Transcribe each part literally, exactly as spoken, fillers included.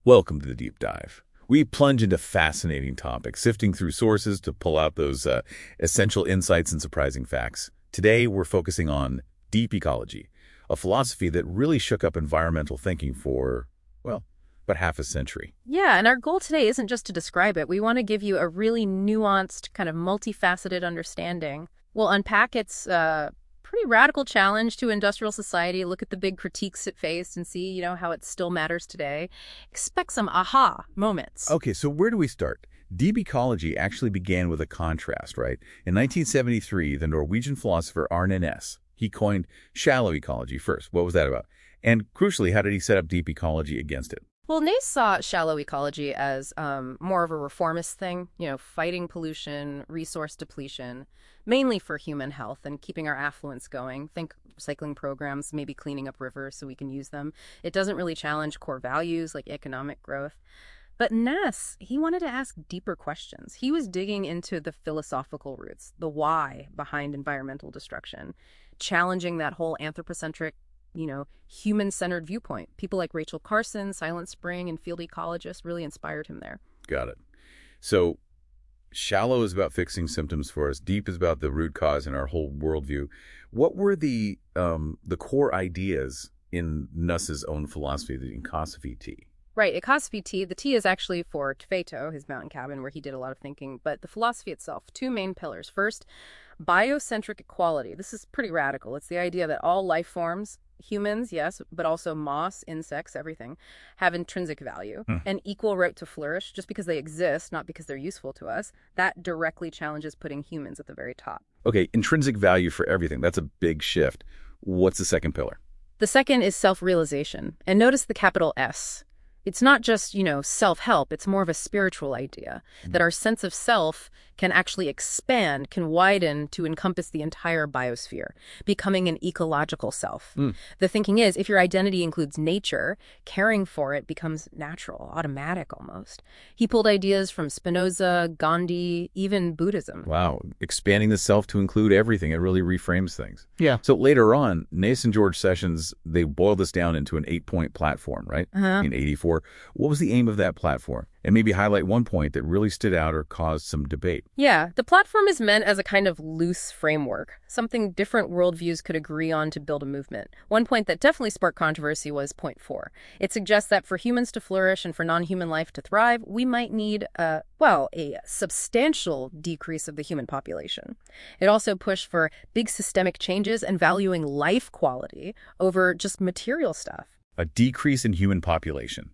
Welcome to the Deep Dive. We plunge into fascinating topics, sifting through sources to pull out those uh, essential insights and surprising facts. Today, we're focusing on deep ecology, a philosophy that really shook up environmental thinking for, well, about half a century. Yeah, and our goal today isn't just to describe it. We want to give you a really nuanced, kind of multifaceted understanding. We'll unpack its uh, pretty radical challenge to industrial society, look at the big critiques it faced, and see, you know, how it still matters today. Expect some aha moments. Okay, so where do we start? Deep ecology actually began with a contrast, right? In nineteen seventy-three, the Norwegian philosopher Arne Næss, he coined shallow ecology first. What was that about? And crucially, how did he set up deep ecology against it? Well, Nace saw shallow ecology as um, more of a reformist thing, you know, fighting pollution, resource depletion, mainly for human health and keeping our affluence going. Think recycling programs, maybe cleaning up rivers so we can use them. It doesn't really challenge core values like economic growth. But Ness, he wanted to ask deeper questions. He was digging into the philosophical roots, the why behind environmental destruction, challenging that whole anthropocentric, you know, human-centered viewpoint. People like Rachel Carson, Silent Spring, and field ecologists really inspired him there. Got it. So shallow is about fixing symptoms for us. Deep is about the root cause in our whole worldview. What were the um, the core ideas in Nuss's own philosophy, the Ecosophy T? Right, Ecosophy T, the T is actually for Tveto, his mountain cabin, where he did a lot of thinking. But the philosophy itself, two main pillars. First, biocentric equality. This is pretty radical. It's the idea that all life forms, humans, yes, but also moss, insects, everything, have intrinsic value Hmm. and equal right to flourish just because they exist, not because they're useful to us. That directly challenges putting humans at the very top. Okay, intrinsic value for everything. That's a big shift. What's the second pillar? The second is self-realization. And notice the capital S. It's not just, you know, self-help. It's more of a spiritual idea that our sense of self can actually expand, can widen to encompass the entire biosphere, becoming an ecological self. Mm. The thinking is, if your identity includes nature, caring for it becomes natural, automatic almost. He pulled ideas from Spinoza, Gandhi, even Buddhism. Wow, expanding the self to include everything. It really reframes things. Yeah. So later on, Nace and George Sessions, they boiled this down into an eight-point platform, right? Uh-huh. In eighty-four. What was the aim of that platform? And maybe highlight one point that really stood out or caused some debate. Yeah, the platform is meant as a kind of loose framework, something different worldviews could agree on to build a movement. One point that definitely sparked controversy was point four. It suggests that for humans to flourish and for non-human life to thrive, we might need, a, well, a substantial decrease of the human population. It also pushed for big systemic changes and valuing life quality over just material stuff. A decrease in human population.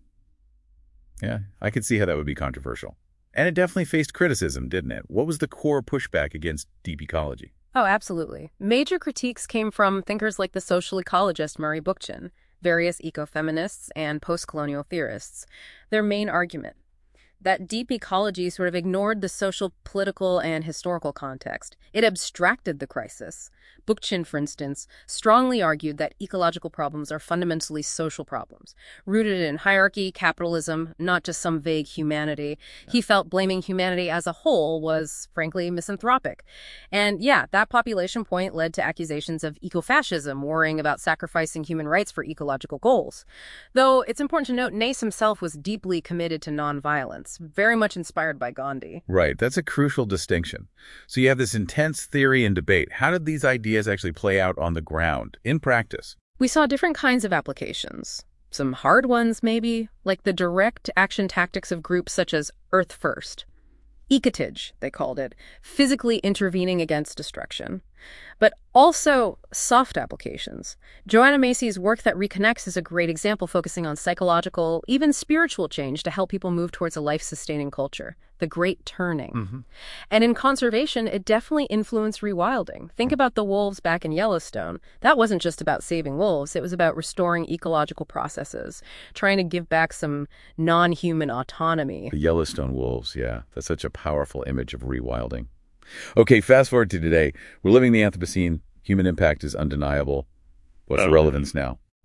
Yeah, I could see how that would be controversial. And it definitely faced criticism, didn't it? What was the core pushback against deep ecology? Oh, absolutely. Major critiques came from thinkers like the social ecologist Murray Bookchin, various ecofeminists, and post-colonial theorists. Their main argument: that deep ecology sort of ignored the social, political, and historical context. It abstracted the crisis. Bookchin, for instance, strongly argued that ecological problems are fundamentally social problems, rooted in hierarchy, capitalism, not just some vague humanity. He felt blaming humanity as a whole was, frankly, misanthropic. And yeah, that population point led to accusations of ecofascism, worrying about sacrificing human rights for ecological goals. Though it's important to note, Nace himself was deeply committed to nonviolence, very much inspired by Gandhi. Right, that's a crucial distinction. So you have this intense theory and debate. How did these ideas actually play out on the ground, in practice? We saw different kinds of applications. Some hard ones, maybe, like the direct action tactics of groups such as Earth First. Ecotage, they called it, physically intervening against destruction. But also soft applications. Joanna Macy's work that reconnects is a great example, focusing on psychological, even spiritual change to help people move towards a life-sustaining culture. The Great Turning. Mm-hmm. And in conservation, it definitely influenced rewilding. Think about the wolves back in Yellowstone. That wasn't just about saving wolves. It was about restoring ecological processes, trying to give back some non-human autonomy. The Yellowstone wolves, yeah. That's such a powerful image of rewilding. Okay, fast forward to today. We're living the Anthropocene. Human impact is undeniable. What's the Oh. relevance now?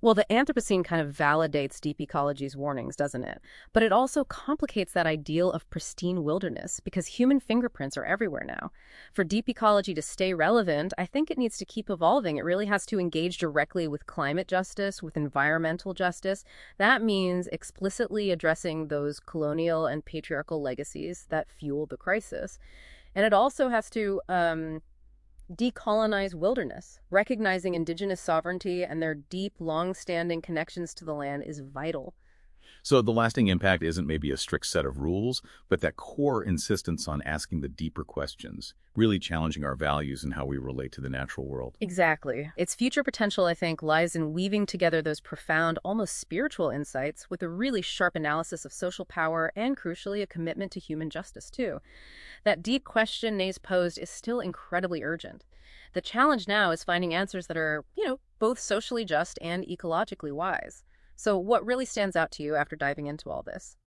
Well, the Anthropocene kind of validates deep ecology's warnings, doesn't it? But it also complicates that ideal of pristine wilderness because human fingerprints are everywhere now. For deep ecology to stay relevant, I think it needs to keep evolving. It really has to engage directly with climate justice, with environmental justice. That means explicitly addressing those colonial and patriarchal legacies that fuel the crisis. And it also has to um, decolonize wilderness. Recognizing indigenous sovereignty and their deep, long-standing connections to the land is vital. So the lasting impact isn't maybe a strict set of rules, but that core insistence on asking the deeper questions, really challenging our values and how we relate to the natural world. Exactly. Its future potential, I think, lies in weaving together those profound, almost spiritual insights with a really sharp analysis of social power and, crucially, a commitment to human justice, too. That deep question Nays posed is still incredibly urgent. The challenge now is finding answers that are, you know, both socially just and ecologically wise. So what really stands out to you after diving into all this?